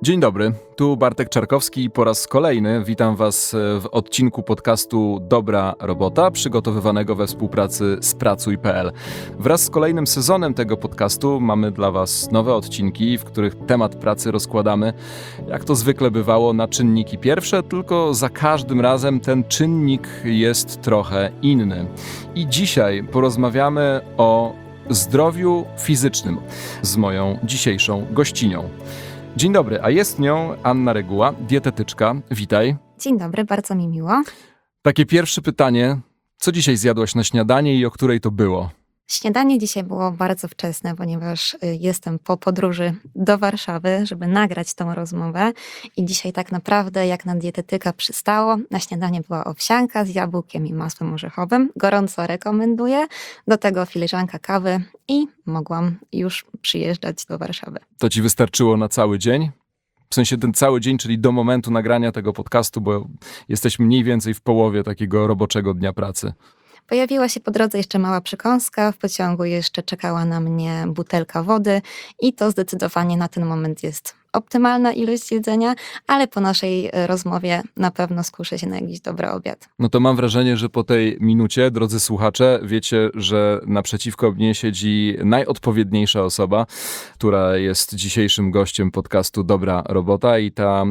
Dzień dobry, tu Bartek Czarkowski i po raz kolejny witam Was w odcinku podcastu Dobra Robota, przygotowywanego we współpracy z Pracuj.pl. Wraz z kolejnym sezonem tego podcastu mamy dla Was nowe odcinki, w których temat pracy rozkładamy, jak to zwykle bywało, na czynniki pierwsze, tylko za każdym razem ten czynnik jest trochę inny. I dzisiaj porozmawiamy o zdrowiu fizycznym z moją dzisiejszą gościnią. Dzień dobry, a jest nią Anna Reguła, dietetyczka. Witaj. Dzień dobry, bardzo mi miło. Takie pierwsze pytanie. Co dzisiaj zjadłaś na śniadanie i o której to było? Śniadanie dzisiaj było bardzo wczesne, ponieważ jestem po podróży do Warszawy, żeby nagrać tą rozmowę. I dzisiaj tak naprawdę, jak na dietetyka przystało, na śniadanie była owsianka z jabłkiem i masłem orzechowym. Gorąco rekomenduję. Do tego filiżanka kawy i mogłam już przyjeżdżać do Warszawy. To ci wystarczyło na cały dzień? W sensie ten cały dzień, czyli do momentu nagrania tego podcastu, bo jesteśmy mniej więcej w połowie takiego roboczego dnia pracy. Pojawiła się po drodze jeszcze mała przekąska, w pociągu jeszcze czekała na mnie butelka wody i to zdecydowanie na ten moment jest optymalna ilość jedzenia, ale po naszej rozmowie na pewno skuszę się na jakiś dobry obiad. No to mam wrażenie, że po tej minucie, drodzy słuchacze, wiecie, że naprzeciwko mnie siedzi najodpowiedniejsza osoba, która jest dzisiejszym gościem podcastu Dobra Robota i ta...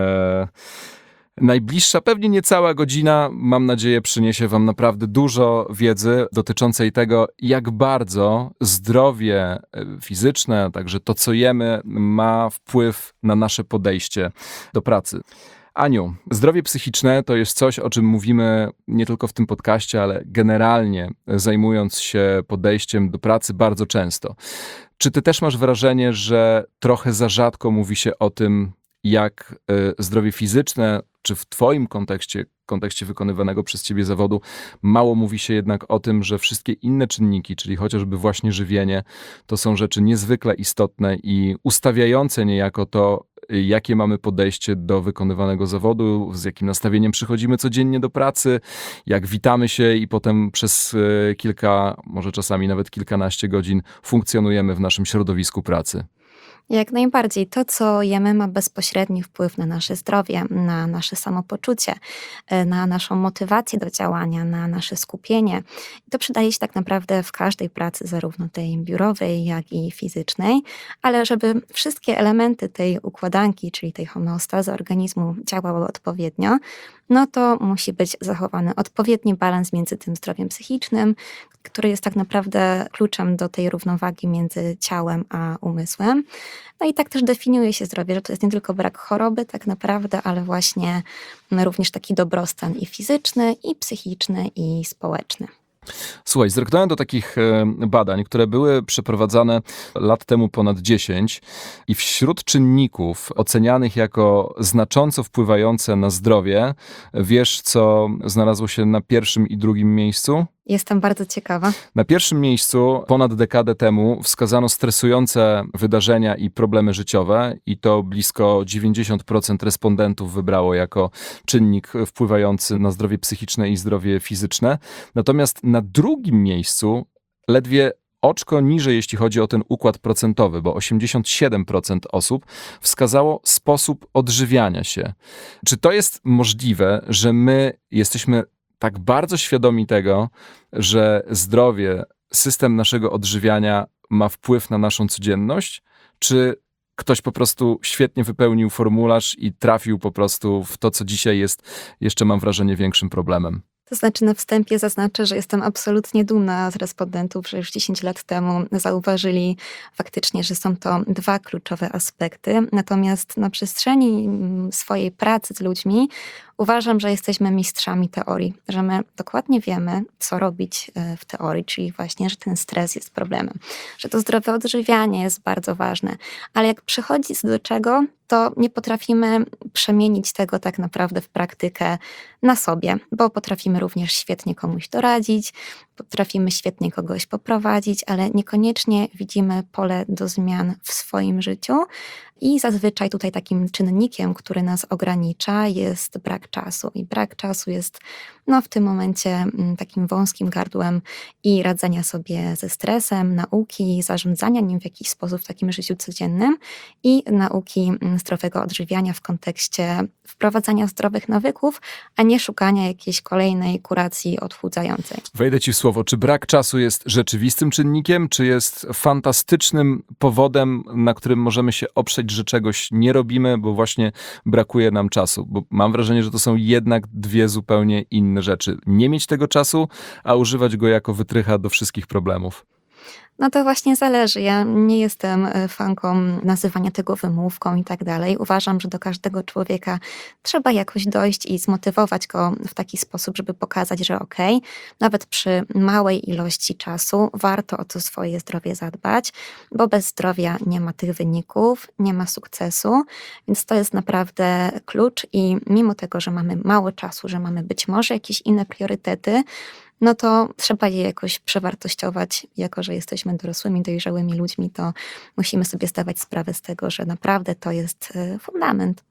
Najbliższa, pewnie niecała godzina, mam nadzieję, przyniesie Wam naprawdę dużo wiedzy dotyczącej tego, jak bardzo zdrowie fizyczne, a także to, co jemy, ma wpływ na nasze podejście do pracy. Aniu, zdrowie psychiczne to jest coś, o czym mówimy nie tylko w tym podcaście, ale generalnie zajmując się podejściem do pracy bardzo często. Czy Ty też masz wrażenie, że trochę za rzadko mówi się o tym, jak zdrowie fizyczne, czy w Twoim kontekście wykonywanego przez Ciebie zawodu, mało mówi się jednak o tym, że wszystkie inne czynniki, czyli chociażby właśnie żywienie, to są rzeczy niezwykle istotne i ustawiające niejako to, jakie mamy podejście do wykonywanego zawodu, z jakim nastawieniem przychodzimy codziennie do pracy, jak witamy się i potem przez kilka, może czasami nawet kilkanaście godzin funkcjonujemy w naszym środowisku pracy. Jak najbardziej. To, co jemy, ma bezpośredni wpływ na nasze zdrowie, na nasze samopoczucie, na naszą motywację do działania, na nasze skupienie. I to przydaje się tak naprawdę w każdej pracy, zarówno tej biurowej, jak i fizycznej, ale żeby wszystkie elementy tej układanki, czyli tej homeostazy organizmu działały odpowiednio, no to musi być zachowany odpowiedni balans między tym zdrowiem psychicznym, który jest tak naprawdę kluczem do tej równowagi między ciałem a umysłem. No i tak też definiuje się zdrowie, że to jest nie tylko brak choroby tak naprawdę, ale właśnie również taki dobrostan i fizyczny, i psychiczny, i społeczny. Słuchaj, zerknąłem do takich badań, które były przeprowadzane lat temu ponad 10 i wśród czynników ocenianych jako znacząco wpływające na zdrowie, wiesz, co znalazło się na pierwszym i drugim miejscu? Jestem bardzo ciekawa. Na pierwszym miejscu ponad dekadę temu wskazano stresujące wydarzenia i problemy życiowe i to blisko 90% respondentów wybrało jako czynnik wpływający na zdrowie psychiczne i zdrowie fizyczne. Natomiast na drugim miejscu ledwie oczko niżej, jeśli chodzi o ten układ procentowy, bo 87% osób wskazało sposób odżywiania się. Czy to jest możliwe, że my jesteśmy tak bardzo świadomi tego, że zdrowie, system naszego odżywiania ma wpływ na naszą codzienność? Czy ktoś po prostu świetnie wypełnił formularz i trafił po prostu w to, co dzisiaj jest, jeszcze mam wrażenie, większym problemem? To znaczy na wstępie zaznaczę, że jestem absolutnie dumna z respondentów, że już 10 lat temu zauważyli faktycznie, że są to dwa kluczowe aspekty. Natomiast na przestrzeni swojej pracy z ludźmi uważam, że jesteśmy mistrzami teorii, że my dokładnie wiemy, co robić w teorii, czyli właśnie, że ten stres jest problemem, że to zdrowe odżywianie jest bardzo ważne, ale jak przychodzi do czego, to nie potrafimy przemienić tego tak naprawdę w praktykę na sobie, bo potrafimy również świetnie komuś doradzić, potrafimy świetnie kogoś poprowadzić, ale niekoniecznie widzimy pole do zmian w swoim życiu. I zazwyczaj tutaj takim czynnikiem, który nas ogranicza, jest brak czasu. I brak czasu jest w tym momencie takim wąskim gardłem i radzenia sobie ze stresem, nauki, zarządzania nim w jakiś sposób w takim życiu codziennym i nauki zdrowego odżywiania w kontekście wprowadzania zdrowych nawyków, a nie szukania jakiejś kolejnej kuracji odchudzającej. Wejdę ci w słowo. Czy brak czasu jest rzeczywistym czynnikiem, czy jest fantastycznym powodem, na którym możemy się oprzeć, że czegoś nie robimy, bo właśnie brakuje nam czasu? Bo mam wrażenie, że to są jednak dwie zupełnie inne rzeczy. Nie mieć tego czasu, a używać go jako wytrycha do wszystkich problemów. No to właśnie zależy. Ja nie jestem fanką nazywania tego wymówką i tak dalej. Uważam, że do każdego człowieka trzeba jakoś dojść i zmotywować go w taki sposób, żeby pokazać, że nawet przy małej ilości czasu warto o to swoje zdrowie zadbać, bo bez zdrowia nie ma tych wyników, nie ma sukcesu, więc to jest naprawdę klucz i mimo tego, że mamy mało czasu, że mamy być może jakieś inne priorytety, no to trzeba je jakoś przewartościować. Jako że jesteśmy dorosłymi, dojrzałymi ludźmi, to musimy sobie zdawać sprawę z tego, że naprawdę to jest fundament.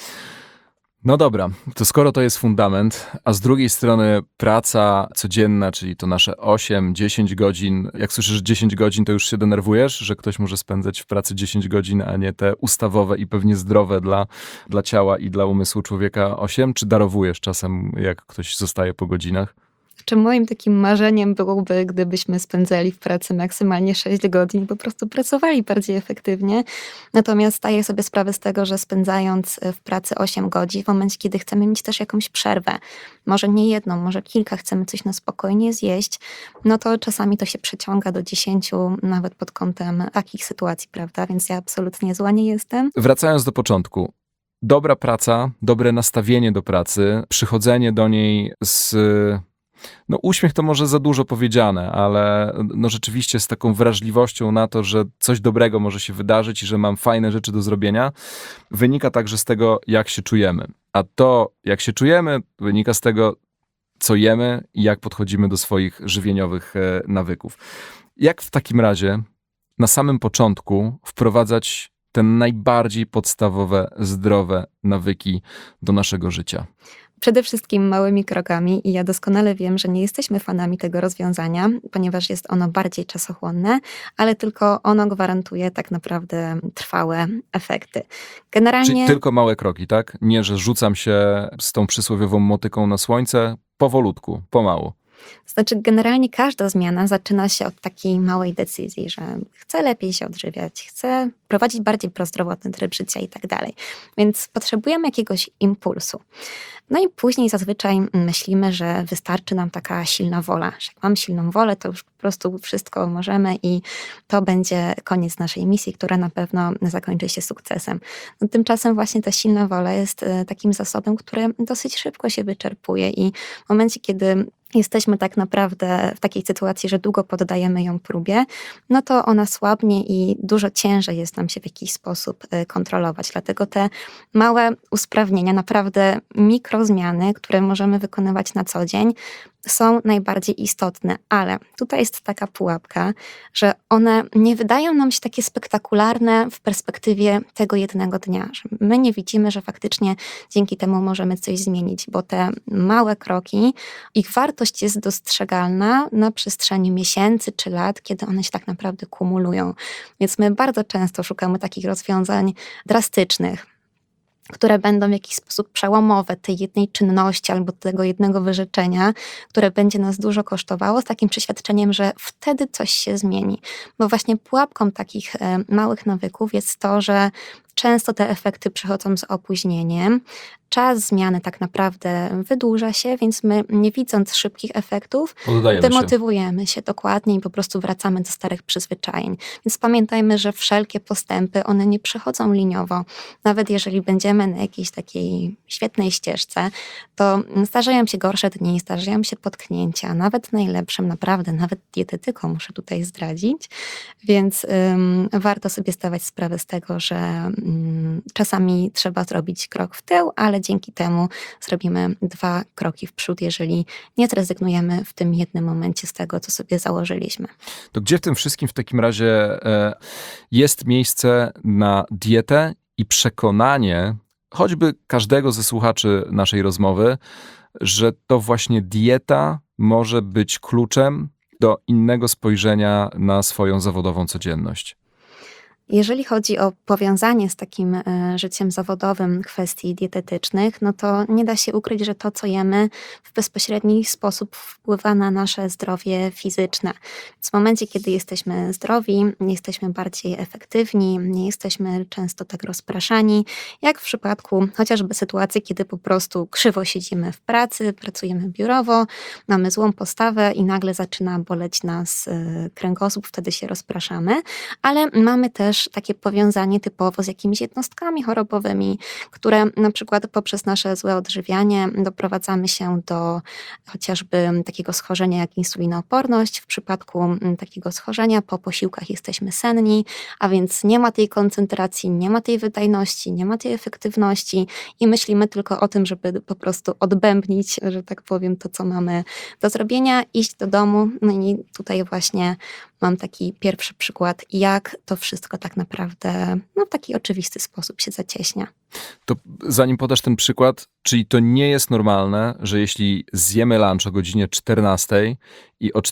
No dobra, to skoro to jest fundament, a z drugiej strony praca codzienna, czyli to nasze 8-10 godzin, jak słyszysz 10 godzin, to już się denerwujesz, że ktoś może spędzać w pracy 10 godzin, a nie te ustawowe i pewnie zdrowe dla ciała i dla umysłu człowieka 8? Czy darowujesz czasem, jak ktoś zostaje po godzinach? Czy moim takim marzeniem byłoby, gdybyśmy spędzali w pracy maksymalnie 6 godzin, po prostu pracowali bardziej efektywnie. Natomiast zdaję sobie sprawę z tego, że spędzając w pracy 8 godzin, w momencie, kiedy chcemy mieć też jakąś przerwę, może nie jedną, może kilka, chcemy coś na spokojnie zjeść, no to czasami to się przeciąga do 10, nawet pod kątem takich sytuacji, prawda? Więc ja absolutnie zła nie jestem. Wracając do początku. Dobra praca, dobre nastawienie do pracy, przychodzenie do niej z... uśmiech to może za dużo powiedziane, ale rzeczywiście z taką wrażliwością na to, że coś dobrego może się wydarzyć i że mam fajne rzeczy do zrobienia, wynika także z tego, jak się czujemy. A to, jak się czujemy, wynika z tego, co jemy i jak podchodzimy do swoich żywieniowych nawyków. Jak w takim razie na samym początku wprowadzać te najbardziej podstawowe, zdrowe nawyki do naszego życia? Przede wszystkim małymi krokami i ja doskonale wiem, że nie jesteśmy fanami tego rozwiązania, ponieważ jest ono bardziej czasochłonne, ale tylko ono gwarantuje tak naprawdę trwałe efekty. Czyli tylko małe kroki, tak? Nie, że rzucam się z tą przysłowiową motyką na słońce, powolutku, pomału. Znaczy, generalnie każda zmiana zaczyna się od takiej małej decyzji, że chcę lepiej się odżywiać, chcę prowadzić bardziej prozdrowotny tryb życia i tak dalej. Więc potrzebujemy jakiegoś impulsu. No i później zazwyczaj myślimy, że wystarczy nam taka silna wola. Że jak mam silną wolę, to już po prostu wszystko możemy i to będzie koniec naszej misji, która na pewno zakończy się sukcesem. No, tymczasem właśnie ta silna wola jest takim zasobem, który dosyć szybko się wyczerpuje i w momencie, kiedy jesteśmy tak naprawdę w takiej sytuacji, że długo poddajemy ją próbie, no to ona słabnie i dużo ciężej jest nam się w jakiś sposób kontrolować. Dlatego te małe usprawnienia, naprawdę mikrozmiany, które możemy wykonywać na co dzień, są najbardziej istotne, ale tutaj jest taka pułapka, że one nie wydają nam się takie spektakularne w perspektywie tego jednego dnia, że my nie widzimy, że faktycznie dzięki temu możemy coś zmienić, bo te małe kroki, ich wartość jest dostrzegalna na przestrzeni miesięcy czy lat, kiedy one się tak naprawdę kumulują. Więc my bardzo często szukamy takich rozwiązań drastycznych, które będą w jakiś sposób przełomowe tej jednej czynności albo tego jednego wyrzeczenia, które będzie nas dużo kosztowało, z takim przeświadczeniem, że wtedy coś się zmieni. Bo właśnie pułapką takich małych nawyków jest to, że często te efekty przychodzą z opóźnieniem. Czas zmiany tak naprawdę wydłuża się, więc my, nie widząc szybkich efektów, demotywujemy się dokładnie i po prostu wracamy do starych przyzwyczajeń. Więc pamiętajmy, że wszelkie postępy, one nie przychodzą liniowo. Nawet jeżeli będziemy na jakiejś takiej świetnej ścieżce, to zdarzają się gorsze dni, zdarzają się potknięcia, nawet najlepszym, naprawdę, nawet dietetykom muszę tutaj zdradzić. Więc warto sobie zdawać sprawę z tego, że czasami trzeba zrobić krok w tył, ale dzięki temu zrobimy 2 kroki w przód, jeżeli nie zrezygnujemy w tym jednym momencie z tego, co sobie założyliśmy. To gdzie w tym wszystkim w takim razie jest miejsce na dietę i przekonanie choćby każdego ze słuchaczy naszej rozmowy, że to właśnie dieta może być kluczem do innego spojrzenia na swoją zawodową codzienność? Jeżeli chodzi o powiązanie z takim życiem zawodowym kwestii dietetycznych, no to nie da się ukryć, że to, co jemy, w bezpośredni sposób wpływa na nasze zdrowie fizyczne. Więc w momencie, kiedy jesteśmy zdrowi, jesteśmy bardziej efektywni, nie jesteśmy często tak rozpraszani, jak w przypadku chociażby sytuacji, kiedy po prostu krzywo siedzimy w pracy, pracujemy biurowo, mamy złą postawę i nagle zaczyna boleć nas kręgosłup, wtedy się rozpraszamy, ale mamy też takie powiązanie typowo z jakimiś jednostkami chorobowymi, które na przykład poprzez nasze złe odżywianie doprowadzamy się do chociażby takiego schorzenia jak insulinooporność. W przypadku takiego schorzenia po posiłkach jesteśmy senni, a więc nie ma tej koncentracji, nie ma tej wydajności, nie ma tej efektywności i myślimy tylko o tym, żeby po prostu odbębnić, że tak powiem, to, co mamy do zrobienia, iść do domu. No i tutaj właśnie mam taki pierwszy przykład, jak to wszystko tak naprawdę w taki oczywisty sposób się zacieśnia. To zanim podasz ten przykład, czyli to nie jest normalne, że jeśli zjemy lunch o godzinie 14 i o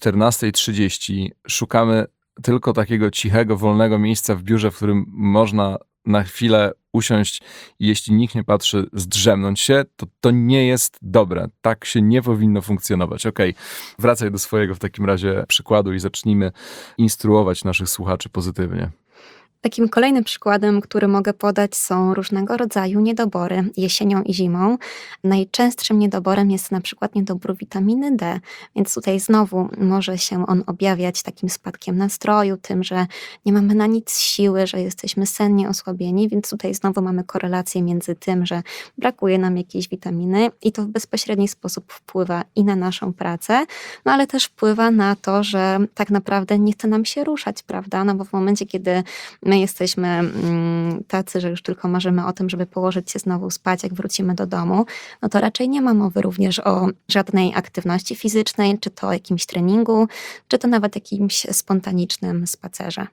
14:30 szukamy tylko takiego cichego, wolnego miejsca w biurze, w którym można na chwilę usiąść i jeśli nikt nie patrzy, zdrzemnąć się, to nie jest dobre. Tak się nie powinno funkcjonować. Okej, wracaj do swojego w takim razie przykładu i zacznijmy instruować naszych słuchaczy pozytywnie. Takim kolejnym przykładem, który mogę podać, są różnego rodzaju niedobory jesienią i zimą. Najczęstszym niedoborem jest na przykład niedobór witaminy D, więc tutaj znowu może się on objawiać takim spadkiem nastroju, tym, że nie mamy na nic siły, że jesteśmy sennie osłabieni, więc tutaj znowu mamy korelację między tym, że brakuje nam jakiejś witaminy i to w bezpośredni sposób wpływa i na naszą pracę, no ale też wpływa na to, że tak naprawdę nie chce nam się ruszać, prawda? No bo w momencie, kiedy my jesteśmy tacy, że już tylko marzymy o tym, żeby położyć się znowu spać, jak wrócimy do domu, no to raczej nie ma mowy również o żadnej aktywności fizycznej, czy to jakimś treningu, czy to nawet jakimś spontanicznym spacerze.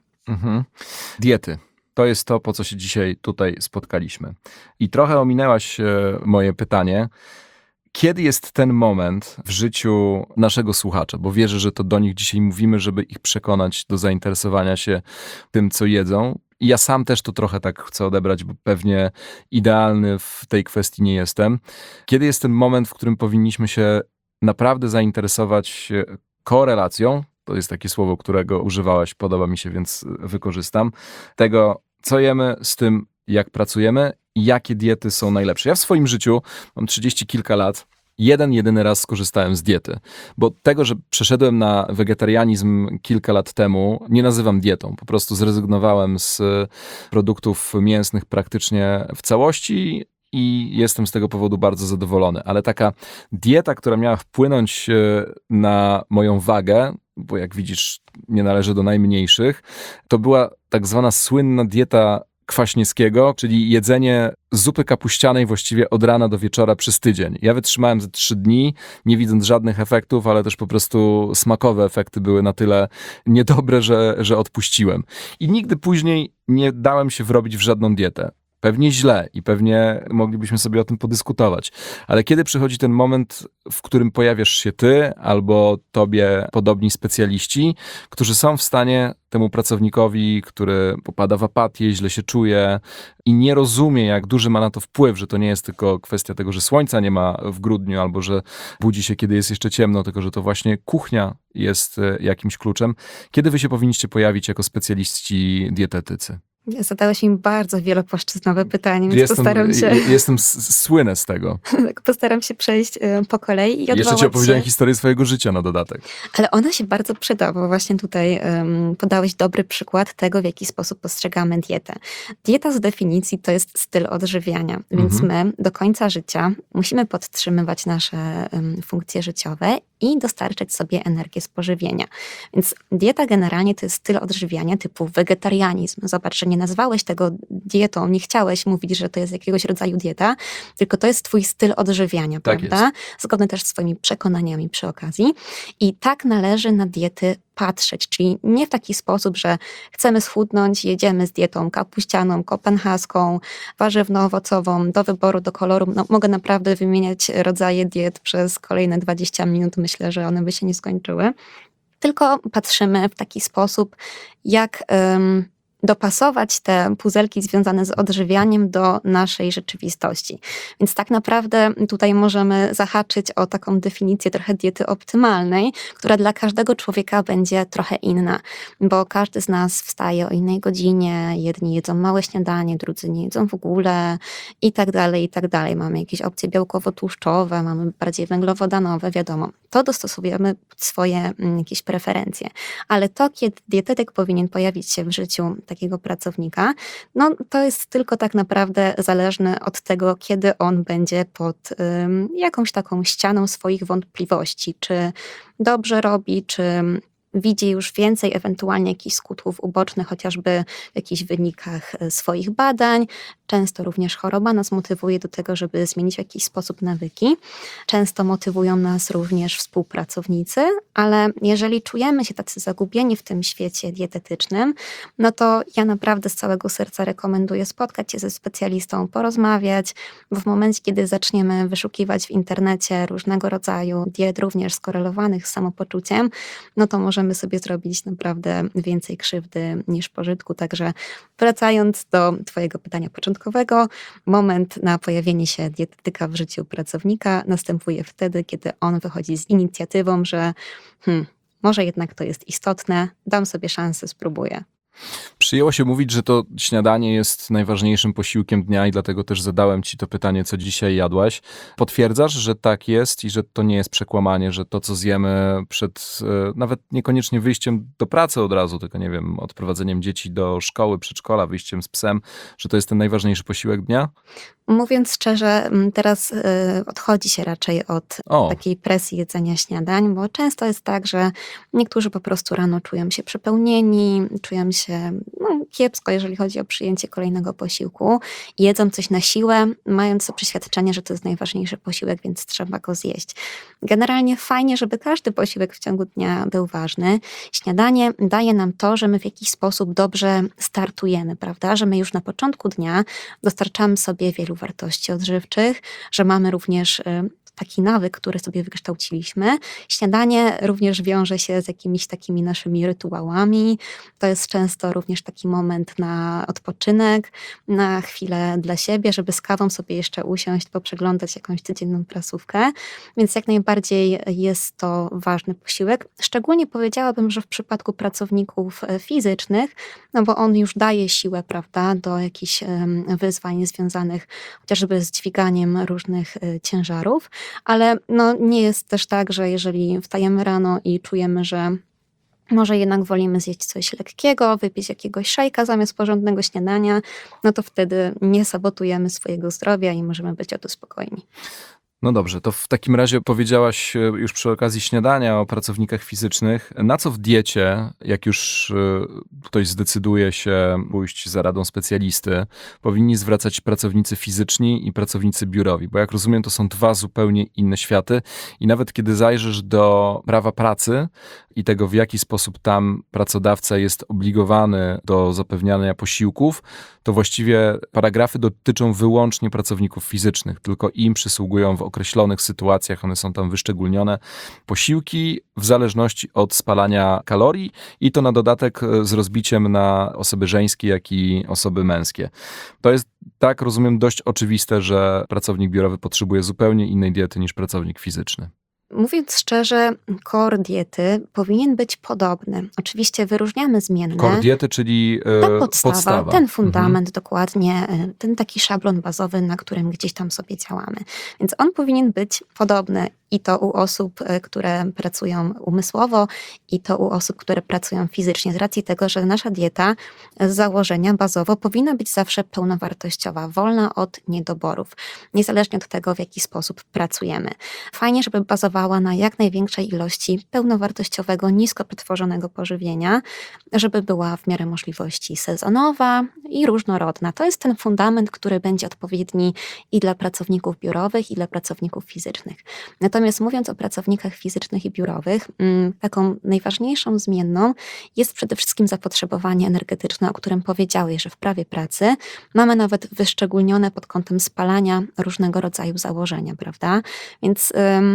Diety. To jest to, po co się dzisiaj tutaj spotkaliśmy. I trochę ominęłaś moje pytanie. Kiedy jest ten moment w życiu naszego słuchacza? Bo wierzę, że to do nich dzisiaj mówimy, żeby ich przekonać do zainteresowania się tym, co jedzą. I ja sam też to trochę tak chcę odebrać, bo pewnie idealny w tej kwestii nie jestem. Kiedy jest ten moment, w którym powinniśmy się naprawdę zainteresować korelacją, to jest takie słowo, którego używałaś, podoba mi się, więc wykorzystam, tego, co jemy z tym, jak pracujemy i jakie diety są najlepsze. Ja w swoim życiu mam 30 kilka lat, jedyny raz skorzystałem z diety, bo tego, że przeszedłem na wegetarianizm kilka lat temu, nie nazywam dietą. Po prostu zrezygnowałem z produktów mięsnych praktycznie w całości i jestem z tego powodu bardzo zadowolony. Ale taka dieta, która miała wpłynąć na moją wagę, bo jak widzisz, nie należy do najmniejszych, to była tak zwana słynna dieta Kwaśniewskiego, czyli jedzenie zupy kapuścianej właściwie od rana do wieczora przez tydzień. Ja wytrzymałem ze 3 dni, nie widząc żadnych efektów, ale też po prostu smakowe efekty były na tyle niedobre, że odpuściłem. I nigdy później nie dałem się wrobić w żadną dietę. Pewnie źle i pewnie moglibyśmy sobie o tym podyskutować. Ale kiedy przychodzi ten moment, w którym pojawiasz się ty albo tobie podobni specjaliści, którzy są w stanie temu pracownikowi, który popada w apatię, źle się czuje i nie rozumie, jak duży ma na to wpływ, że to nie jest tylko kwestia tego, że słońca nie ma w grudniu albo że budzi się, kiedy jest jeszcze ciemno, tylko że to właśnie kuchnia jest jakimś kluczem. Kiedy wy się powinniście pojawić jako specjaliści dietetycy? Zadałeś mi bardzo wielopłaszczyznowe pytanie, więc postaram się... Słynę z tego. Postaram się przejść po kolei i odwołać Jeszcze ci opowiedziałem się... historię swojego życia na dodatek. Ale ona się bardzo przyda, bo właśnie tutaj podałeś dobry przykład tego, w jaki sposób postrzegamy dietę. Dieta z definicji to jest styl odżywiania, więc my do końca życia musimy podtrzymywać nasze funkcje życiowe i dostarczać sobie energię z pożywienia. Więc dieta generalnie to jest styl odżywiania typu wegetarianizm. Zobacz, że nie nazwałeś tego dietą, nie chciałeś mówić, że to jest jakiegoś rodzaju dieta, tylko to jest twój styl odżywiania, Tak prawda? Zgodny też z swoimi przekonaniami przy okazji. I tak należy na diety patrzeć, czyli nie w taki sposób, że chcemy schudnąć, jedziemy z dietą kapuścianą, kopenhaską, warzywno-owocową, do wyboru, do koloru. No, mogę naprawdę wymieniać rodzaje diet przez kolejne 20 minut, myślę, że one by się nie skończyły. Tylko patrzymy w taki sposób, jak dopasować te puzelki związane z odżywianiem do naszej rzeczywistości. Więc tak naprawdę tutaj możemy zahaczyć o taką definicję trochę diety optymalnej, która dla każdego człowieka będzie trochę inna, bo każdy z nas wstaje o innej godzinie, jedni jedzą małe śniadanie, drudzy nie jedzą w ogóle i tak dalej, i tak dalej. Mamy jakieś opcje białkowo-tłuszczowe, mamy bardziej węglowodanowe, wiadomo. To dostosujemy pod swoje jakieś preferencje. Ale to, kiedy dietetyk powinien pojawić się w życiu takiego pracownika, no to jest tylko tak naprawdę zależne od tego, kiedy on będzie pod jakąś taką ścianą swoich wątpliwości, czy dobrze robi, czy widzi już więcej ewentualnie jakichś skutków ubocznych, chociażby w jakichś wynikach swoich badań. Często również choroba nas motywuje do tego, żeby zmienić w jakiś sposób nawyki. Często motywują nas również współpracownicy, ale jeżeli czujemy się tacy zagubieni w tym świecie dietetycznym, no to ja naprawdę z całego serca rekomenduję spotkać się ze specjalistą, porozmawiać, bo w momencie, kiedy zaczniemy wyszukiwać w internecie różnego rodzaju diet, również skorelowanych z samopoczuciem, no to możemy sobie zrobić naprawdę więcej krzywdy niż pożytku. Także wracając do twojego pytania początkowego, moment na pojawienie się dietetyka w życiu pracownika następuje wtedy, kiedy on wychodzi z inicjatywą, że może jednak to jest istotne, dam sobie szansę, spróbuję. Przyjęło się mówić, że to śniadanie jest najważniejszym posiłkiem dnia i dlatego też zadałem ci to pytanie, co dzisiaj jadłaś. Potwierdzasz, że tak jest i że to nie jest przekłamanie, że to, co zjemy przed nawet niekoniecznie wyjściem do pracy od razu, tylko nie wiem, odprowadzeniem dzieci do szkoły, przedszkola, wyjściem z psem, że to jest ten najważniejszy posiłek dnia? Mówiąc szczerze, teraz odchodzi się raczej od takiej presji jedzenia śniadań, bo często jest tak, że niektórzy po prostu rano czują się przepełnieni, czują się kiepsko, jeżeli chodzi o przyjęcie kolejnego posiłku. Jedzą coś na siłę, mając to przeświadczenie, że to jest najważniejszy posiłek, więc trzeba go zjeść. Generalnie fajnie, żeby każdy posiłek w ciągu dnia był ważny. Śniadanie daje nam to, że my w jakiś sposób dobrze startujemy, prawda? Że my już na początku dnia dostarczamy sobie wielu wartości odżywczych, że mamy również taki nawyk, który sobie wykształciliśmy. Śniadanie również wiąże się z jakimiś takimi naszymi rytuałami. To jest często również taki moment na odpoczynek, na chwilę dla siebie, żeby z kawą sobie jeszcze usiąść, poprzeglądać jakąś codzienną prasówkę. Więc jak najbardziej jest to ważny posiłek. Szczególnie powiedziałabym, że w przypadku pracowników fizycznych, no bo on już daje siłę, prawda, do jakichś wyzwań związanych chociażby z dźwiganiem różnych ciężarów. Ale nie jest też tak, że jeżeli wstajemy rano i czujemy, że może jednak wolimy zjeść coś lekkiego, wypić jakiegoś szejka zamiast porządnego śniadania, no to wtedy nie sabotujemy swojego zdrowia i możemy być o to spokojni. No dobrze, to w takim razie powiedziałaś już przy okazji śniadania o pracownikach fizycznych. Na co w diecie, jak już ktoś zdecyduje się pójść za radą specjalisty, powinni zwracać pracownicy fizyczni i pracownicy biurowi? Bo jak rozumiem, to są dwa zupełnie inne światy i nawet kiedy zajrzysz do prawa pracy i tego, w jaki sposób tam pracodawca jest obligowany do zapewniania posiłków, to właściwie paragrafy dotyczą wyłącznie pracowników fizycznych, tylko im przysługują w określonych sytuacjach, one są tam wyszczególnione, posiłki w zależności od spalania kalorii i to na dodatek z rozbiciem na osoby żeńskie, jak i osoby męskie. To jest, tak rozumiem, dość oczywiste, że pracownik biurowy potrzebuje zupełnie innej diety niż pracownik fizyczny. Mówiąc szczerze, core diety powinien być podobny. Oczywiście wyróżniamy zmienne. Core diety, czyli ta podstawa, ten fundament, Mhm. dokładnie, ten taki szablon bazowy, na którym gdzieś tam sobie działamy. Więc on powinien być podobny I to u osób, które pracują umysłowo, i to u osób, które pracują fizycznie, z racji tego, że nasza dieta z założenia bazowo powinna być zawsze pełnowartościowa, wolna od niedoborów, niezależnie od tego, w jaki sposób pracujemy. Fajnie, żeby bazowała na jak największej ilości pełnowartościowego, nisko przetworzonego pożywienia, żeby była w miarę możliwości sezonowa i różnorodna. To jest ten fundament, który będzie odpowiedni i dla pracowników biurowych, i dla pracowników fizycznych. Natomiast mówiąc o pracownikach fizycznych i biurowych, taką najważniejszą zmienną jest przede wszystkim zapotrzebowanie energetyczne, o którym powiedziałeś, że w prawie pracy mamy nawet wyszczególnione pod kątem spalania różnego rodzaju założenia, prawda? Więc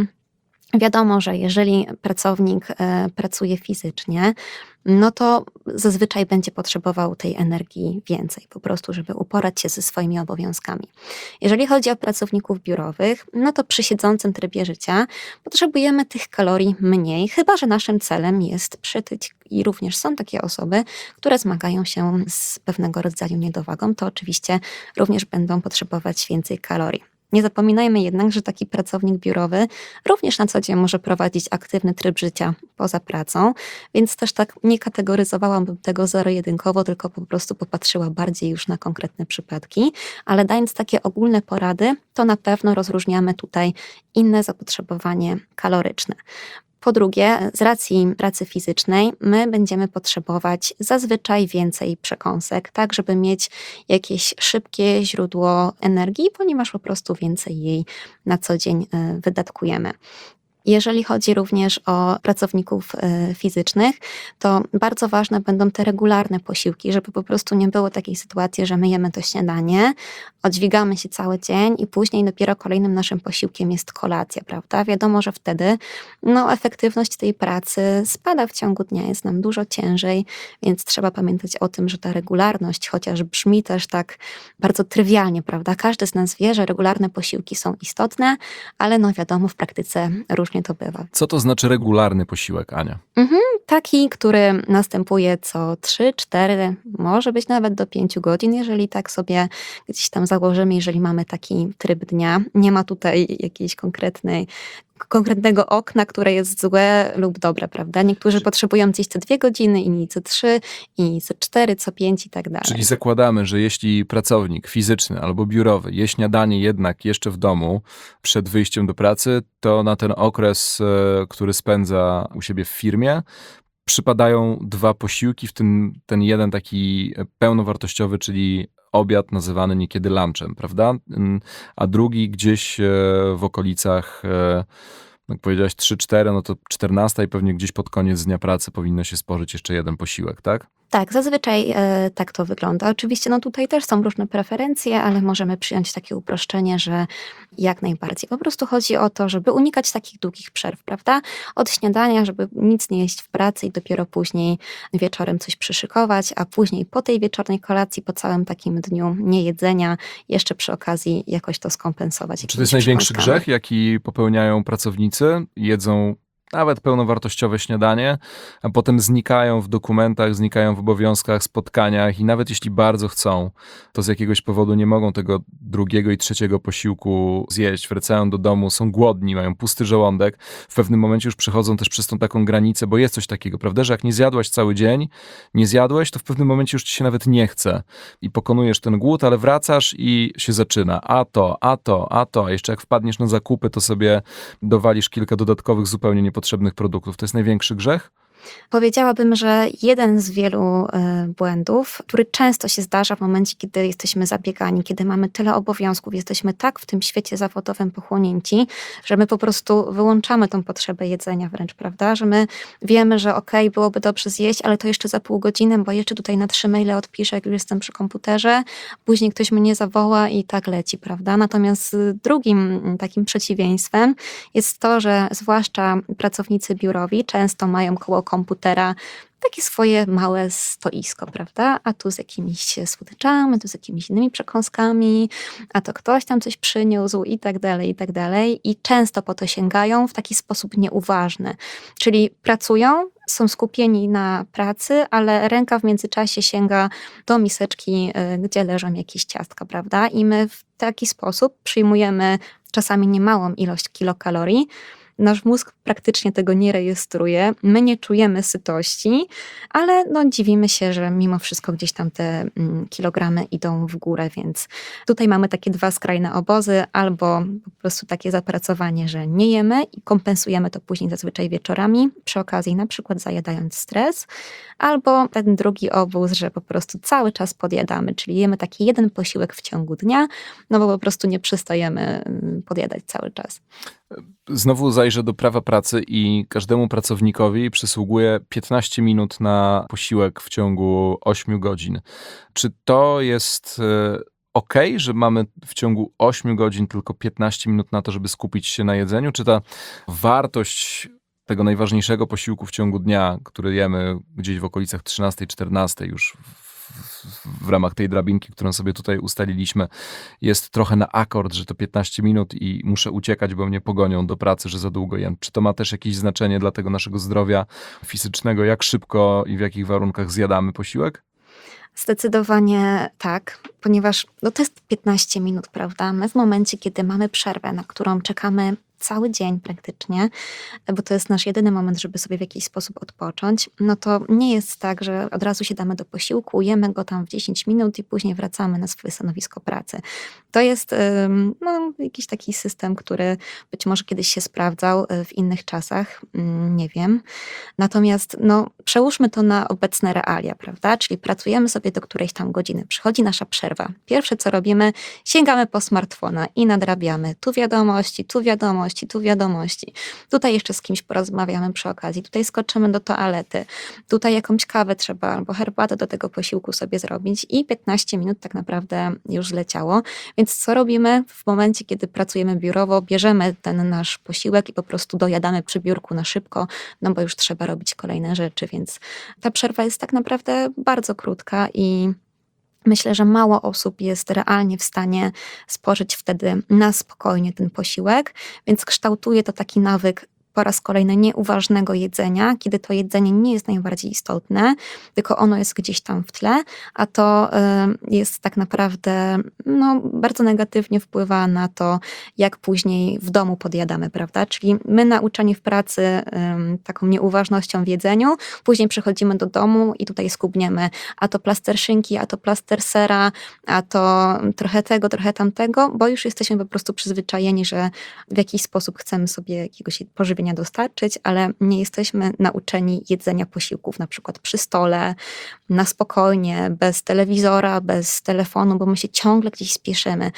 wiadomo, że jeżeli pracownik pracuje fizycznie, no to zazwyczaj będzie potrzebował tej energii więcej, po prostu, żeby uporać się ze swoimi obowiązkami. Jeżeli chodzi o pracowników biurowych, no to przy siedzącym trybie życia potrzebujemy tych kalorii mniej, chyba że naszym celem jest przytyć. I również są takie osoby, które zmagają się z pewnego rodzaju niedowagą, to oczywiście również będą potrzebować więcej kalorii. Nie zapominajmy jednak, że taki pracownik biurowy również na co dzień może prowadzić aktywny tryb życia poza pracą, więc też tak nie kategoryzowałabym tego zero-jedynkowo, tylko po prostu popatrzyła bardziej już na konkretne przypadki, ale dając takie ogólne porady, to na pewno rozróżniamy tutaj inne zapotrzebowanie kaloryczne. Po drugie, z racji pracy fizycznej, my będziemy potrzebować zazwyczaj więcej przekąsek, tak żeby mieć jakieś szybkie źródło energii, ponieważ po prostu więcej jej na co dzień wydatkujemy. Jeżeli chodzi również o pracowników fizycznych, to bardzo ważne będą te regularne posiłki, żeby po prostu nie było takiej sytuacji, że my jemy to śniadanie, odźwigamy się cały dzień i później dopiero kolejnym naszym posiłkiem jest kolacja, prawda? Wiadomo, że wtedy efektywność tej pracy spada w ciągu dnia, jest nam dużo ciężej, więc trzeba pamiętać o tym, że ta regularność, chociaż brzmi też tak bardzo trywialnie, prawda? Każdy z nas wie, że regularne posiłki są istotne, ale wiadomo, w praktyce różnie to bywa. Co to znaczy regularny posiłek, Ania? Taki, który następuje co 3-4, może być nawet do 5 godzin, jeżeli tak sobie gdzieś tam założymy, jeżeli mamy taki tryb dnia. Nie ma tutaj jakiejś konkretnego okna, które jest złe lub dobre, prawda? Niektórzy potrzebują gdzieś co 2 godziny, inni co 3, inni co 4, co 5 i tak dalej. Czyli zakładamy, że jeśli pracownik fizyczny albo biurowy je śniadanie jednak jeszcze w domu przed wyjściem do pracy, to na ten okres, który spędza u siebie w firmie, przypadają 2 posiłki, w tym ten jeden taki pełnowartościowy, czyli obiad nazywany niekiedy lunchem, prawda? A drugi gdzieś w okolicach, jak powiedziałaś 3-4, no to 14 i pewnie gdzieś pod koniec dnia pracy powinno się spożyć jeszcze jeden posiłek, tak? Tak, zazwyczaj tak to wygląda. Oczywiście tutaj też są różne preferencje, ale możemy przyjąć takie uproszczenie, że jak najbardziej. Po prostu chodzi o to, żeby unikać takich długich przerw, prawda? Od śniadania, żeby nic nie jeść w pracy i dopiero później wieczorem coś przyszykować, a później po tej wieczornej kolacji, po całym takim dniu niejedzenia, jeszcze przy okazji jakoś to skompensować. Czy to jest największy grzech, jaki popełniają pracownicy? Jedzą nawet pełnowartościowe śniadanie, a potem znikają w dokumentach, znikają w obowiązkach, spotkaniach i nawet jeśli bardzo chcą, to z jakiegoś powodu nie mogą tego drugiego i trzeciego posiłku zjeść. Wracają do domu, są głodni, mają pusty żołądek. W pewnym momencie już przechodzą też przez tą taką granicę, bo jest coś takiego, prawda, że jak nie zjadłaś cały dzień, nie zjadłeś, to w pewnym momencie już ci się nawet nie chce i pokonujesz ten głód, ale wracasz i się zaczyna. A jeszcze jak wpadniesz na zakupy, to sobie dowalisz kilka dodatkowych zupełnie niepotrzebnych produktów. To jest największy grzech? Powiedziałabym, że jeden z wielu błędów, który często się zdarza w momencie, kiedy jesteśmy zabiegani, kiedy mamy tyle obowiązków, jesteśmy tak w tym świecie zawodowym pochłonięci, że my po prostu wyłączamy tą potrzebę jedzenia wręcz, prawda? Że my wiemy, że byłoby dobrze zjeść, ale to jeszcze za pół godziny, bo jeszcze tutaj na 3 maile odpiszę, jak już jestem przy komputerze, później ktoś mnie zawoła i tak leci, prawda? Natomiast drugim takim przeciwieństwem jest to, że zwłaszcza pracownicy biurowi często mają koło komputera takie swoje małe stoisko, prawda? A tu z jakimiś słodyczami, tu z jakimiś innymi przekąskami, a to ktoś tam coś przyniósł i tak dalej, i tak dalej. I często po to sięgają w taki sposób nieuważny. Czyli pracują, są skupieni na pracy, ale ręka w międzyczasie sięga do miseczki, gdzie leżą jakieś ciastka, prawda? I my w taki sposób przyjmujemy czasami niemałą ilość kilokalorii, nasz mózg praktycznie tego nie rejestruje. My nie czujemy sytości, ale dziwimy się, że mimo wszystko gdzieś tam te kilogramy idą w górę, więc tutaj mamy takie dwa skrajne obozy, albo po prostu takie zapracowanie, że nie jemy i kompensujemy to później zazwyczaj wieczorami, przy okazji na przykład zajadając stres, albo ten drugi obóz, że po prostu cały czas podjadamy, czyli jemy taki jeden posiłek w ciągu dnia, bo po prostu nie przystajemy podjadać cały czas. Znowu zajrzę do prawa pracy i każdemu pracownikowi przysługuje 15 minut na posiłek w ciągu 8 godzin. Czy to jest okej, że mamy w ciągu 8 godzin tylko 15 minut na to, żeby skupić się na jedzeniu? Czy ta wartość tego najważniejszego posiłku w ciągu dnia, który jemy gdzieś w okolicach 13-14 już w ramach tej drabinki, którą sobie tutaj ustaliliśmy, jest trochę na akord, że to 15 minut i muszę uciekać, bo mnie pogonią do pracy, że za długo jem. Czy to ma też jakieś znaczenie dla tego naszego zdrowia fizycznego, jak szybko i w jakich warunkach zjadamy posiłek? Zdecydowanie tak, ponieważ to jest 15 minut, prawda? My w momencie, kiedy mamy przerwę, na którą czekamy cały dzień praktycznie, bo to jest nasz jedyny moment, żeby sobie w jakiś sposób odpocząć, to nie jest tak, że od razu siadamy do posiłku, jemy go tam w 10 minut i później wracamy na swoje stanowisko pracy. To jest jakiś taki system, który być może kiedyś się sprawdzał w innych czasach, nie wiem. Natomiast przełóżmy to na obecne realia, prawda? Czyli pracujemy sobie do którejś tam godziny, przychodzi nasza przerwa. Pierwsze co robimy, sięgamy po smartfona i nadrabiamy. Tu wiadomości, tu wiadomości, tu wiadomości. Tutaj jeszcze z kimś porozmawiamy przy okazji. Tutaj skoczymy do toalety. Tutaj jakąś kawę trzeba albo herbatę do tego posiłku sobie zrobić i 15 minut tak naprawdę już zleciało. Więc co robimy w momencie, kiedy pracujemy biurowo? Bierzemy ten nasz posiłek i po prostu dojadamy przy biurku na szybko, bo już trzeba robić kolejne rzeczy, więc ta przerwa jest tak naprawdę bardzo krótka i myślę, że mało osób jest realnie w stanie spożyć wtedy na spokojnie ten posiłek, więc kształtuje to taki nawyk po raz kolejny nieuważnego jedzenia, kiedy to jedzenie nie jest najbardziej istotne, tylko ono jest gdzieś tam w tle, a to jest tak naprawdę bardzo negatywnie wpływa na to, jak później w domu podjadamy, prawda? Czyli my nauczeni w pracy taką nieuważnością w jedzeniu, później przychodzimy do domu i tutaj skubniemy, a to plaster szynki, a to plaster sera, a to trochę tego, trochę tamtego, bo już jesteśmy po prostu przyzwyczajeni, że w jakiś sposób chcemy sobie jakiegoś pożywienia dostarczyć, ale nie jesteśmy nauczeni jedzenia posiłków na przykład przy stole, na spokojnie, bez telewizora, bez telefonu, bo my się ciągle gdzieś spieszymy.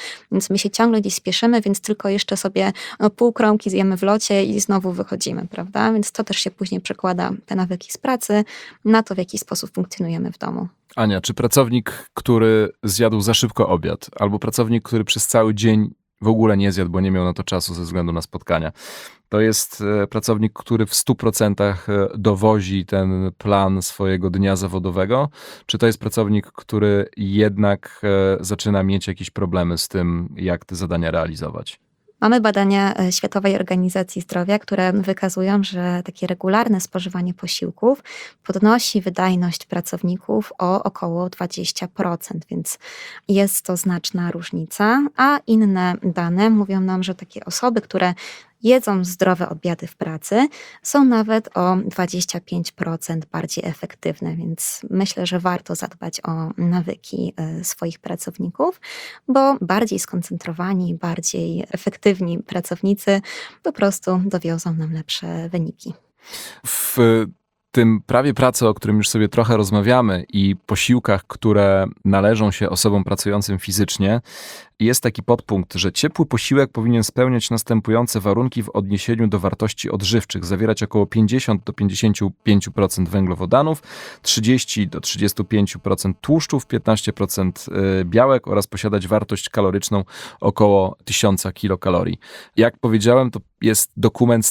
Więc tylko jeszcze sobie pół kromki zjemy w locie i znowu wychodzimy, prawda? Więc to też się później przekłada, te nawyki z pracy, na to, w jaki sposób funkcjonujemy w domu. Ania, czy pracownik, który zjadł za szybko obiad, albo pracownik, który przez cały dzień w ogóle nie zjadł, bo nie miał na to czasu ze względu na spotkania, to jest pracownik, który w 100% dowozi ten plan swojego dnia zawodowego? Czy to jest pracownik, który jednak zaczyna mieć jakieś problemy z tym, jak te zadania realizować? Mamy badania Światowej Organizacji Zdrowia, które wykazują, że takie regularne spożywanie posiłków podnosi wydajność pracowników o około 20%, więc jest to znaczna różnica, a inne dane mówią nam, że takie osoby, które jedzą zdrowe obiady w pracy, są nawet o 25% bardziej efektywne, więc myślę, że warto zadbać o nawyki swoich pracowników, bo bardziej skoncentrowani, bardziej efektywni pracownicy po prostu dowiozą nam lepsze wyniki. W tym prawie pracy, o którym już sobie trochę rozmawiamy, i posiłkach, które należą się osobom pracującym fizycznie, jest taki podpunkt, że ciepły posiłek powinien spełniać następujące warunki w odniesieniu do wartości odżywczych. Zawierać około 50 do 55% węglowodanów, 30 do 35% tłuszczów, 15% białek oraz posiadać wartość kaloryczną około 1000 kilokalorii. Jak powiedziałem, to jest dokument z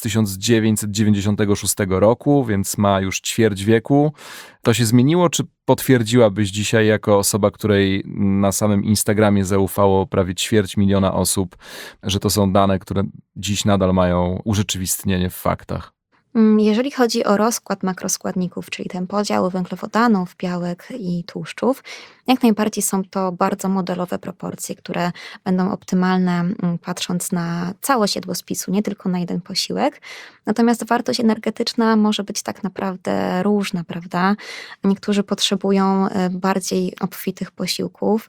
1996 roku, więc ma już ćwierć wieku. To się zmieniło, czy potwierdziłabyś dzisiaj jako osoba, której na samym Instagramie zaufało prawie 250 000 osób, że to są dane, które dziś nadal mają urzeczywistnienie w faktach? Jeżeli chodzi o rozkład makroskładników, czyli ten podział węglowodanów, białek i tłuszczów, jak najbardziej są to bardzo modelowe proporcje, które będą optymalne, patrząc na całość jadłospisu, nie tylko na jeden posiłek. Natomiast wartość energetyczna może być tak naprawdę różna, prawda? Niektórzy potrzebują bardziej obfitych posiłków,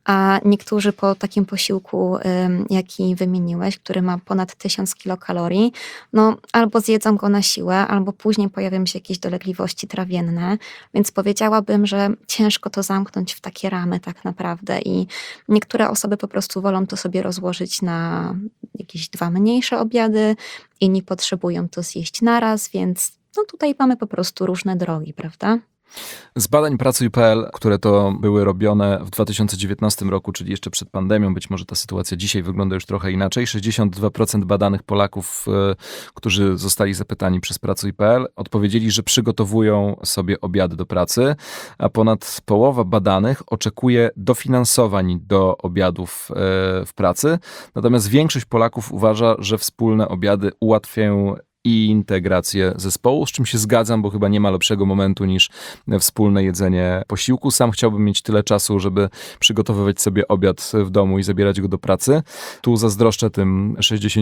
a niektórzy po takim posiłku, jaki wymieniłeś, który ma ponad 1000 kilokalorii, no albo zjedzą go na siłę, albo później pojawią się jakieś dolegliwości trawienne, więc powiedziałabym, że ciężko to zamknąć w takie ramy tak naprawdę i niektóre osoby po prostu wolą to sobie rozłożyć na jakieś 2 mniejsze obiady, inni potrzebują to zjeść naraz, więc no tutaj mamy po prostu różne drogi, prawda? Z badań Pracuj.pl, które to były robione w 2019 roku, czyli jeszcze przed pandemią, być może ta sytuacja dzisiaj wygląda już trochę inaczej, 62% badanych Polaków, którzy zostali zapytani przez Pracuj.pl, odpowiedzieli, że przygotowują sobie obiady do pracy, a ponad połowa badanych oczekuje dofinansowań do obiadów w pracy. Natomiast większość Polaków uważa, że wspólne obiady ułatwiają i integrację zespołu, z czym się zgadzam, bo chyba nie ma lepszego momentu niż wspólne jedzenie posiłku. Sam chciałbym mieć tyle czasu, żeby przygotowywać sobie obiad w domu i zabierać go do pracy. Tu zazdroszczę tym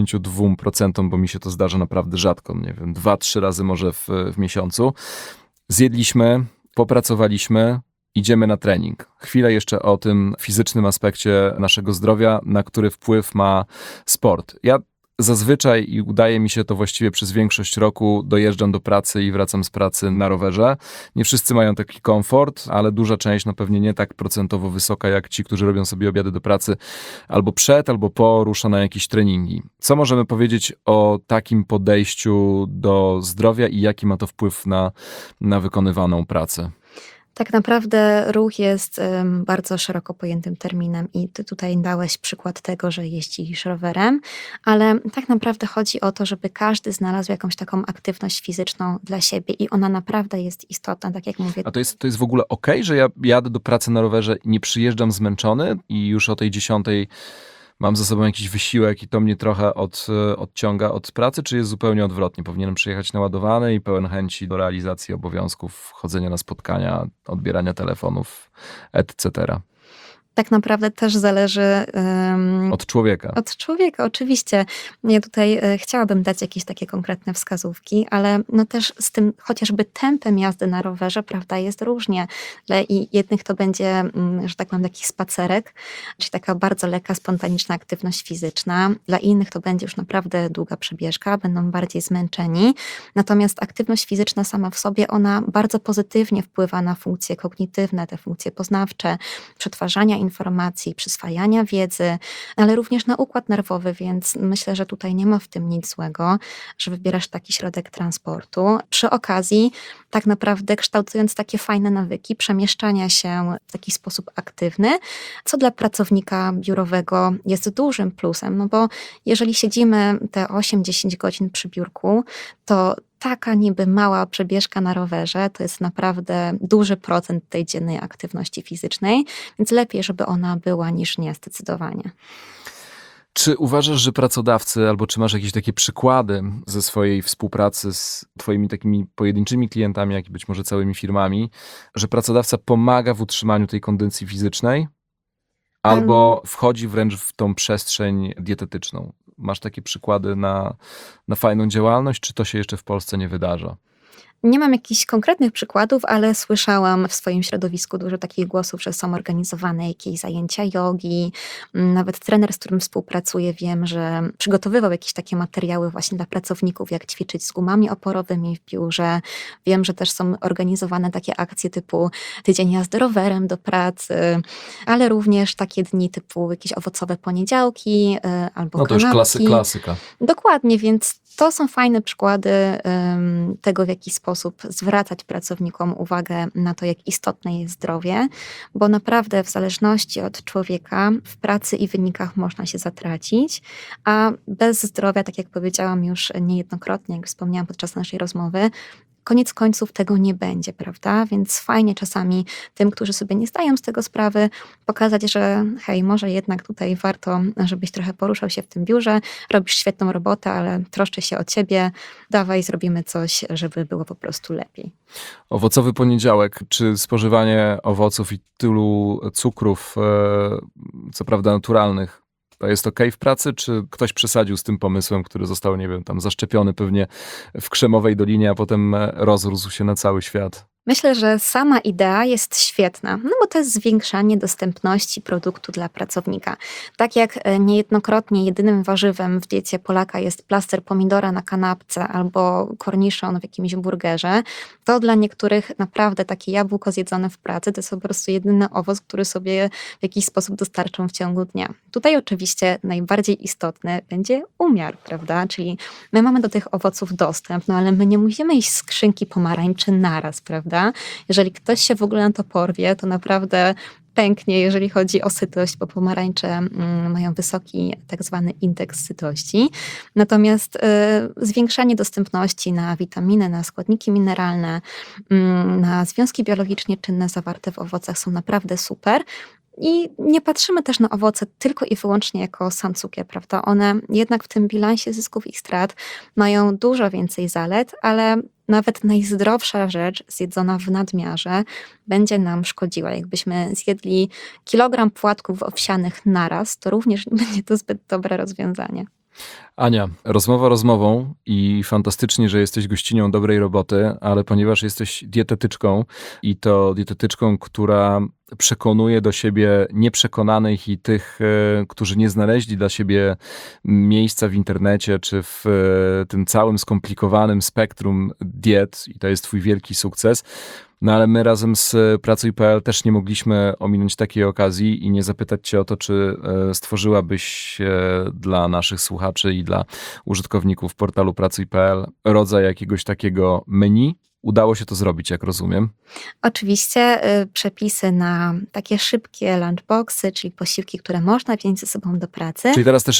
62%, bo mi się to zdarza naprawdę rzadko, nie wiem, 2-3 razy może w miesiącu. Zjedliśmy, popracowaliśmy, idziemy na trening. Chwilę jeszcze o tym fizycznym aspekcie naszego zdrowia, na który wpływ ma sport. Ja zazwyczaj, i udaje mi się to właściwie przez większość roku, dojeżdżam do pracy i wracam z pracy na rowerze. Nie wszyscy mają taki komfort, ale duża część, no pewnie nie tak procentowo wysoka jak ci, którzy robią sobie obiady do pracy albo przed, albo po, rusza na jakieś treningi. Co możemy powiedzieć o takim podejściu do zdrowia i jaki ma to wpływ na wykonywaną pracę? Tak naprawdę ruch jest bardzo szeroko pojętym terminem i ty tutaj dałeś przykład tego, że jeździsz rowerem, ale tak naprawdę chodzi o to, żeby każdy znalazł jakąś taką aktywność fizyczną dla siebie i ona naprawdę jest istotna, tak jak mówię. A to jest w ogóle okej, że ja jadę do pracy na rowerze i nie przyjeżdżam zmęczony i już o tej 10:00 mam za sobą jakiś wysiłek i to mnie trochę odciąga od pracy, czy jest zupełnie odwrotnie? Powinienem przyjechać naładowany i pełen chęci do realizacji obowiązków, chodzenia na spotkania, odbierania telefonów, etc. Tak naprawdę też zależy Od człowieka. od człowieka, oczywiście. Ja tutaj chciałabym dać jakieś takie konkretne wskazówki, ale no też z tym chociażby tempem jazdy na rowerze, prawda, jest różnie. Dla jednych to będzie, że tak powiem, taki spacerek, czyli taka bardzo lekka, spontaniczna aktywność fizyczna. Dla innych to będzie już naprawdę długa przebieżka, będą bardziej zmęczeni. Natomiast aktywność fizyczna sama w sobie, ona bardzo pozytywnie wpływa na funkcje kognitywne, te funkcje poznawcze, przetwarzania informacji, przyswajania wiedzy, ale również na układ nerwowy, więc myślę, że tutaj nie ma w tym nic złego, że wybierasz taki środek transportu. Przy okazji, tak naprawdę kształtując takie fajne nawyki przemieszczania się w taki sposób aktywny, co dla pracownika biurowego jest dużym plusem, no bo jeżeli siedzimy te 8-10 godzin przy biurku, to taka niby mała przebieżka na rowerze to jest naprawdę duży procent tej dziennej aktywności fizycznej, więc lepiej, żeby ona była niż nie, zdecydowanie. Czy uważasz, że pracodawcy, albo czy masz jakieś takie przykłady ze swojej współpracy z twoimi takimi pojedynczymi klientami, jak i być może całymi firmami, że pracodawca pomaga w utrzymaniu tej kondycji fizycznej albo wchodzi wręcz w tą przestrzeń dietetyczną? Masz takie przykłady na fajną działalność, czy to się jeszcze w Polsce nie wydarza? Nie mam jakichś konkretnych przykładów, ale słyszałam w swoim środowisku dużo takich głosów, że są organizowane jakieś zajęcia jogi. Nawet trener, z którym współpracuję, wiem, że przygotowywał jakieś takie materiały właśnie dla pracowników, jak ćwiczyć z gumami oporowymi w biurze. Wiem, że też są organizowane takie akcje typu tydzień jazdy rowerem do pracy, ale również takie dni typu jakieś owocowe poniedziałki albo No to już kanapki. klasyka. Dokładnie, więc to są fajne przykłady tego, w jaki sposób zwracać pracownikom uwagę na to, jak istotne jest zdrowie, bo naprawdę w zależności od człowieka w pracy i wynikach można się zatracić, a bez zdrowia, tak jak powiedziałam już niejednokrotnie, jak wspomniałam podczas naszej rozmowy, koniec końców tego nie będzie, prawda? Więc fajnie czasami tym, którzy sobie nie zdają z tego sprawy, pokazać, że hej, może jednak tutaj warto, żebyś trochę poruszał się w tym biurze, robisz świetną robotę, ale troszczę się o ciebie, dawaj zrobimy coś, żeby było po prostu lepiej. Owocowy poniedziałek, czy spożywanie owoców i tylu cukrów, co prawda naturalnych, to jest okej w pracy, czy ktoś przesadził z tym pomysłem, który został, nie wiem, tam zaszczepiony pewnie w Krzemowej Dolinie, a potem rozrósł się na cały świat? Myślę, że sama idea jest świetna, no bo to jest zwiększanie dostępności produktu dla pracownika. Tak jak niejednokrotnie jedynym warzywem w diecie Polaka jest plaster pomidora na kanapce albo korniszon w jakimś burgerze, to dla niektórych naprawdę takie jabłko zjedzone w pracy to jest po prostu jedyny owoc, który sobie w jakiś sposób dostarczą w ciągu dnia. Tutaj oczywiście najbardziej istotny będzie umiar, prawda? Czyli my mamy do tych owoców dostęp, no ale my nie musimy iść z skrzynki pomarańczy naraz, prawda? Jeżeli ktoś się w ogóle na to porwie, to naprawdę pęknie, jeżeli chodzi o sytość, bo pomarańcze mają wysoki tak zwany indeks sytości. Natomiast zwiększanie dostępności na witaminy, na składniki mineralne, na związki biologicznie czynne zawarte w owocach są naprawdę super. I nie patrzymy też na owoce tylko i wyłącznie jako sam cukier, prawda? One jednak w tym bilansie zysków i strat mają dużo więcej zalet, ale nawet najzdrowsza rzecz zjedzona w nadmiarze będzie nam szkodziła. Jakbyśmy zjedli kilogram płatków owsianych naraz, to również nie będzie to zbyt dobre rozwiązanie. Ania, rozmowa rozmową i fantastycznie, że jesteś gościnią dobrej roboty, ale ponieważ jesteś dietetyczką i to dietetyczką, która przekonuje do siebie nieprzekonanych i tych, którzy nie znaleźli dla siebie miejsca w internecie czy w tym całym skomplikowanym spektrum diet i to jest twój wielki sukces. No ale my razem z Pracuj.pl też nie mogliśmy ominąć takiej okazji i nie zapytać cię o to, czy stworzyłabyś dla naszych słuchaczy i dla użytkowników portalu Pracuj.pl rodzaj jakiegoś takiego menu. Udało się to zrobić, jak rozumiem. Oczywiście przepisy na takie szybkie lunchboxy, czyli posiłki, które można wziąć ze sobą do pracy. Czyli teraz te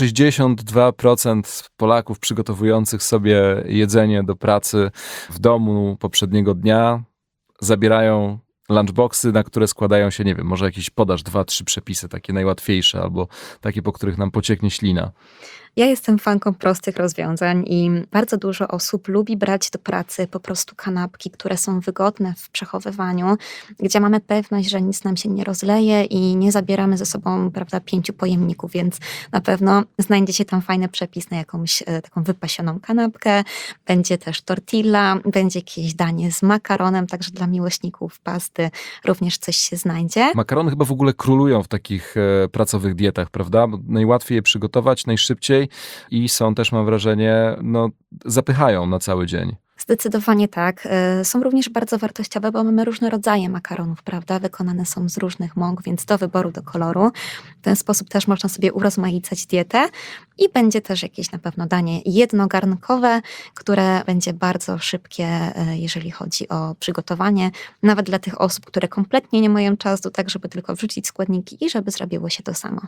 62% Polaków przygotowujących sobie jedzenie do pracy w domu poprzedniego dnia zabierają lunchboxy, na które składają się, nie wiem, może jakiś podasz 2-3 przepisy, takie najłatwiejsze, albo takie, po których nam pocieknie ślina. Ja jestem fanką prostych rozwiązań i bardzo dużo osób lubi brać do pracy po prostu kanapki, które są wygodne w przechowywaniu, gdzie mamy pewność, że nic nam się nie rozleje i nie zabieramy ze sobą, prawda, 5 pojemników, więc na pewno znajdzie się tam fajny przepis na jakąś taką wypasioną kanapkę. Będzie też tortilla, będzie jakieś danie z makaronem, także dla miłośników pasty również coś się znajdzie. Makarony chyba w ogóle królują w takich pracowych dietach, prawda? Bo najłatwiej je przygotować, najszybciej i są też, mam wrażenie, no, zapychają na cały dzień. Zdecydowanie tak. Są również bardzo wartościowe, bo mamy różne rodzaje makaronów, prawda? Wykonane są z różnych mąk, więc do wyboru, do koloru. W ten sposób też można sobie urozmaicać dietę i będzie też jakieś na pewno danie jednogarnkowe, które będzie bardzo szybkie, jeżeli chodzi o przygotowanie, nawet dla tych osób, które kompletnie nie mają czasu, tak żeby tylko wrzucić składniki i żeby zrobiło się to samo.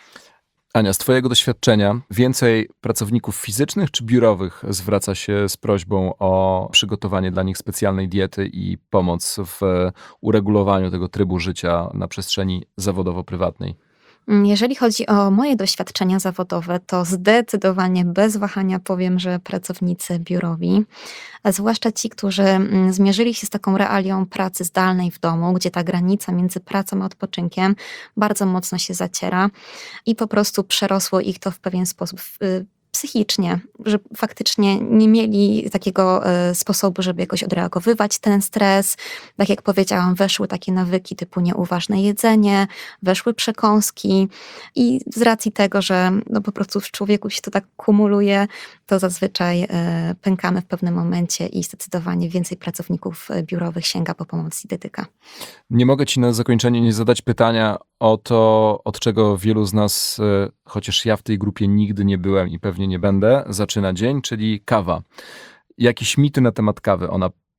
Ania, z twojego doświadczenia więcej pracowników fizycznych czy biurowych zwraca się z prośbą o przygotowanie dla nich specjalnej diety i pomoc w uregulowaniu tego trybu życia na przestrzeni zawodowo-prywatnej? Jeżeli chodzi o moje doświadczenia zawodowe, to zdecydowanie bez wahania powiem, że pracownicy biurowi, a zwłaszcza ci, którzy zmierzyli się z taką realią pracy zdalnej w domu, gdzie ta granica między pracą a odpoczynkiem bardzo mocno się zaciera i po prostu przerosło ich to w pewien sposób psychicznie, że faktycznie nie mieli takiego sposobu, żeby jakoś odreagowywać ten stres. Tak jak powiedziałam, weszły takie nawyki typu nieuważne jedzenie, weszły przekąski i z racji tego, że no po prostu w człowieku się to tak kumuluje, to zazwyczaj pękamy w pewnym momencie i zdecydowanie więcej pracowników biurowych sięga po pomoc dietetyka. Nie mogę ci na zakończenie nie zadać pytania o to, od czego wielu z nas, chociaż ja w tej grupie nigdy nie byłem i pewnie nie będę, zaczyna dzień, czyli kawa. Jakieś mity na temat kawy. Ona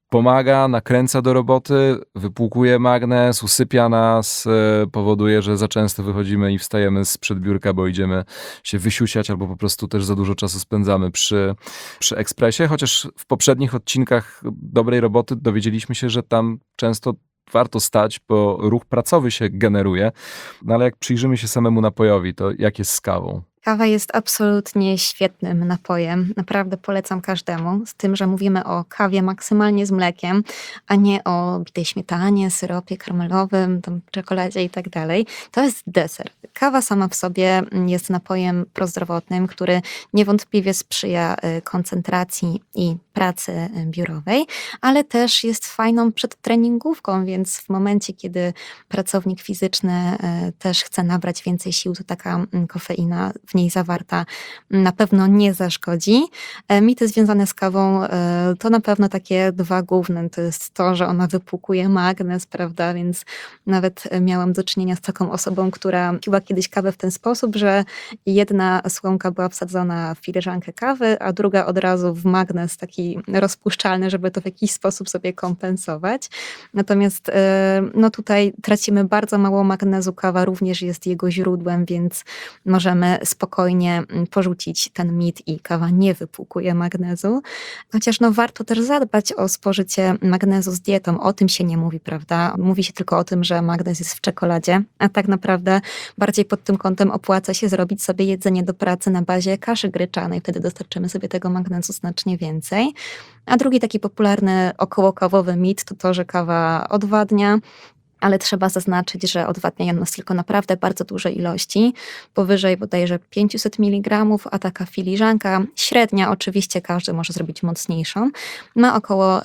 pomaga, nakręca do roboty, wypłukuje magnes, usypia nas, powoduje, że za często wychodzimy i wstajemy sprzed biurka, bo idziemy się wysiusiać albo po prostu też za dużo czasu spędzamy przy ekspresie, chociaż w poprzednich odcinkach dobrej roboty dowiedzieliśmy się, że tam często warto stać, bo ruch pracowy się generuje, no ale jak przyjrzymy się samemu napojowi, to jak jest z kawą? Kawa jest absolutnie świetnym napojem. Naprawdę polecam każdemu. Z tym, że mówimy o kawie maksymalnie z mlekiem, a nie o bitej śmietanie, syropie karmelowym, tam czekoladzie i tak dalej. To jest deser. Kawa sama w sobie jest napojem prozdrowotnym, który niewątpliwie sprzyja koncentracji i pracy biurowej, ale też jest fajną przedtreningówką, więc w momencie, kiedy pracownik fizyczny też chce nabrać więcej sił, to taka kofeina w niej zawarta na pewno nie zaszkodzi. Mity związane z kawą to na pewno takie dwa główne. To jest to, że ona wypłukuje magnez, prawda, więc nawet miałam do czynienia z taką osobą, która piła kiedyś kawę w ten sposób, że jedna słomka była wsadzona w filiżankę kawy, a druga od razu w magnez taki rozpuszczalny, żeby to w jakiś sposób sobie kompensować. Natomiast no tutaj tracimy bardzo mało magnezu. Kawa również jest jego źródłem, więc możemy spokojnie porzucić ten mit i kawa nie wypłukuje magnezu. Chociaż no warto też zadbać o spożycie magnezu z dietą. O tym się nie mówi, prawda? Mówi się tylko o tym, że magnez jest w czekoladzie, a tak naprawdę bardziej pod tym kątem opłaca się zrobić sobie jedzenie do pracy na bazie kaszy gryczanej. Wtedy dostarczymy sobie tego magnezu znacznie więcej. A drugi taki popularny okołokawowy mit to to, że kawa odwadnia. Ale trzeba zaznaczyć, że odwadniają nas tylko naprawdę bardzo duże ilości, powyżej bodajże 500 mg, a taka filiżanka średnia, oczywiście każdy może zrobić mocniejszą, ma około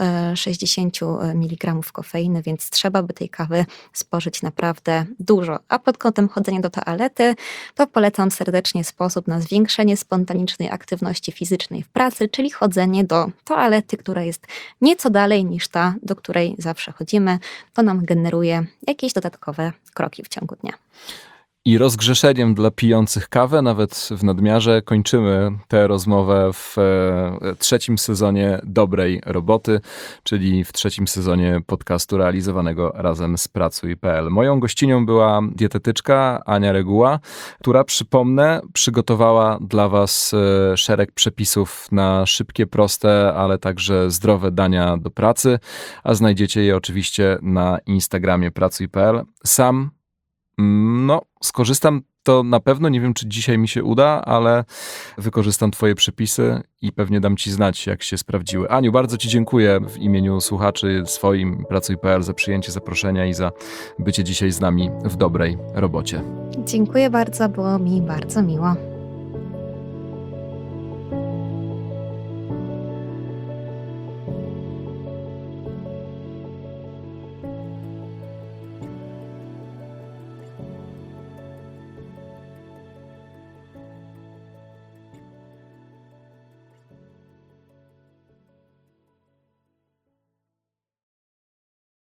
60 mg kofeiny, więc trzeba by tej kawy spożyć naprawdę dużo. A pod kątem chodzenia do toalety, to polecam serdecznie sposób na zwiększenie spontanicznej aktywności fizycznej w pracy, czyli chodzenie do toalety, która jest nieco dalej niż ta, do której zawsze chodzimy. To nam generuje jakieś dodatkowe kroki w ciągu dnia. I rozgrzeszeniem dla pijących kawę, nawet w nadmiarze, kończymy tę rozmowę w trzecim sezonie Dobrej Roboty, czyli w trzecim sezonie podcastu realizowanego razem z Pracuj.pl. Moją gościnią była dietetyczka Ania Reguła, która, przypomnę, przygotowała dla Was szereg przepisów na szybkie, proste, ale także zdrowe dania do pracy, a znajdziecie je oczywiście na Instagramie Pracuj.pl. Sam skorzystam, to na pewno, nie wiem czy dzisiaj mi się uda, ale wykorzystam Twoje przepisy i pewnie dam Ci znać, jak się sprawdziły. Aniu, bardzo Ci dziękuję w imieniu słuchaczy swoim Pracuj.pl za przyjęcie zaproszenia i za bycie dzisiaj z nami w dobrej robocie. Dziękuję bardzo, było mi bardzo miło.